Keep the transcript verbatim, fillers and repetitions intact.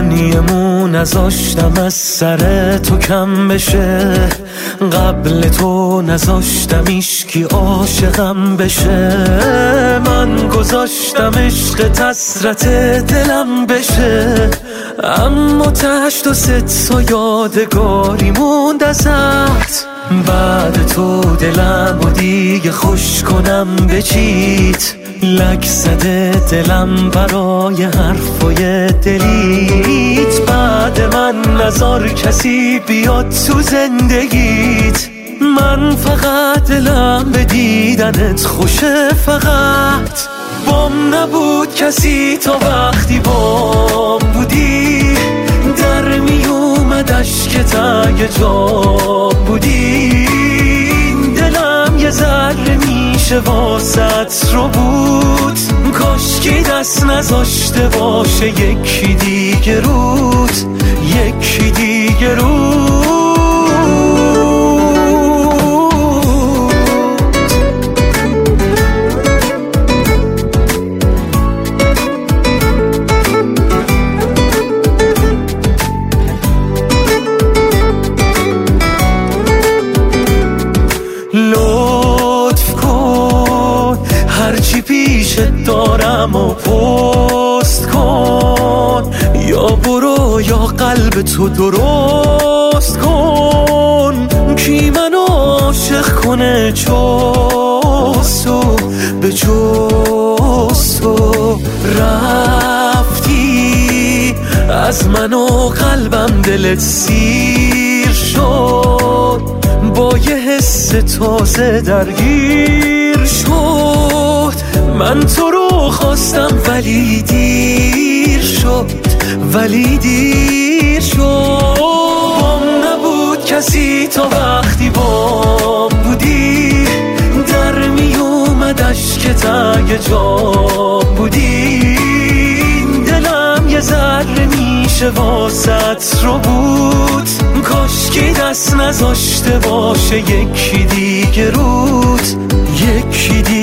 منیمون نذاشتم از سر تو کم بشه، قبل تو نذاشتم ایشکی عاشقم بشه. من گذاشتم عشق حسرت دلم بشه، اما تشت و ست تا یادگاری موند ازت. بعد تو دلم و دیگه خوش کنم به چیت، لک زده دلم برای حرفای دلیت. بعد من نذار کسی بیاد تو زندگیت، من فقط دلم به دیدنت خوشه. فقط بام نبود کسی تا وقتی بام بودی، در می اومد اشکت اگه جام بودی. دلم یه ذره میشه واسط رو بود، کاشکی دست نذاشته باشه یکی دیگه روت، یکی دیگه روت. لطف کن هرچی پیشت دارم و پست کن، یا برو یا قلب تو درست کن. کی منو عاشق کنه جستو به جستو؟ رفتی از من و قلبم دلت سیر شد، با یه حس تازه درگیر شد. من تو رو خواستم ولی دیر شد، ولی دیر شد. بام نبود کسی تا وقتی بام بودی، در می اومد اشکت اگه جام بودی. دلم یه ذره میشه واسط رو بود، کاشکی دست نذاشته باشه یکی دیگه روت، یکی دیگه